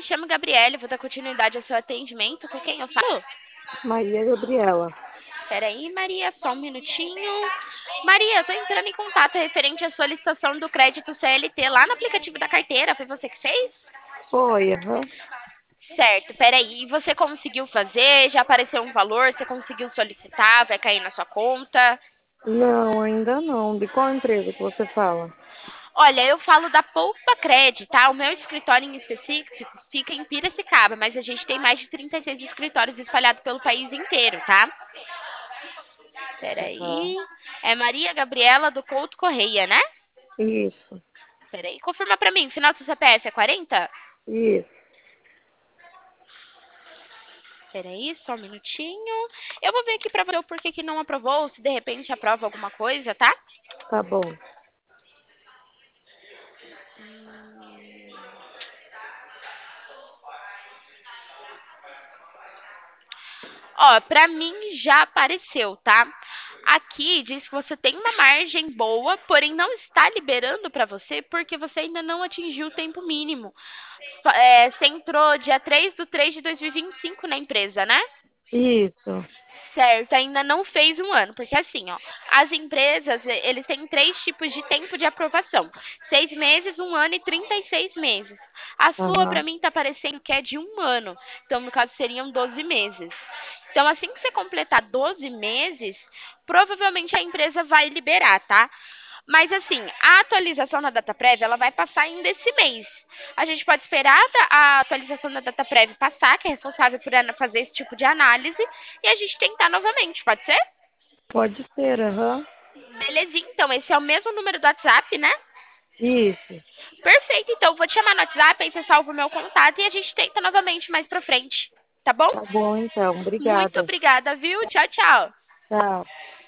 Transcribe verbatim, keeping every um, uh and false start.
me chamo Gabriele, vou dar continuidade ao seu atendimento. Com quem eu falo? Maria Gabriela. Peraí, Maria, só um minutinho. Maria, eu tô entrando em contato referente à solicitação do crédito C L T lá no aplicativo da carteira. Foi você que fez? Foi, aham. Certo, peraí. E você conseguiu fazer? Já apareceu um valor? Você conseguiu solicitar? Vai cair na sua conta? Não, ainda não. De qual empresa que você fala? Olha, eu falo da Poupa Cred, tá? O meu escritório em específico fica em Piracicaba, mas a gente tem mais de trinta e seis escritórios espalhados pelo país inteiro, tá? Aham. Peraí. É Maria Gabriela do Couto Correia, né? Isso, Peraí. Confirma pra mim. Final do seu C P F é quarenta? isso. Peraí, só um minutinho. Eu vou ver aqui pra você o porquê que não aprovou, se de repente aprova alguma coisa, tá? Tá bom. Ó, pra mim já apareceu, tá? Aqui diz que você tem uma margem boa, porém não está liberando pra você porque você ainda não atingiu o tempo mínimo. Fa- é, você entrou dia três de três de dois mil e vinte e cinco na empresa, né? Isso. Certo, ainda não fez um ano, porque assim, ó, as empresas, e- eles têm três tipos de tempo de aprovação: seis meses, um ano e trinta e seis meses. A sua, para Aham. mim, tá parecendo que é de um ano, então, no caso, seriam doze meses. Então, assim que você completar doze meses, provavelmente a empresa vai liberar, tá? Mas assim, a atualização na data prévia, ela vai passar ainda esse mês. A gente pode esperar da- a atualização da data prévia passar, que é responsável por ana- fazer esse tipo de análise, e a gente tentar novamente, pode ser? Pode ser, aham. Belezinha, então, esse é o mesmo número do WhatsApp, né? Isso. Perfeito, então, vou te chamar no WhatsApp, aí você salva o meu contato e a gente tenta novamente mais pra frente, tá bom? Tá bom, então. Muito Obrigada. obrigada, viu? Tchau, tchau. Tchau.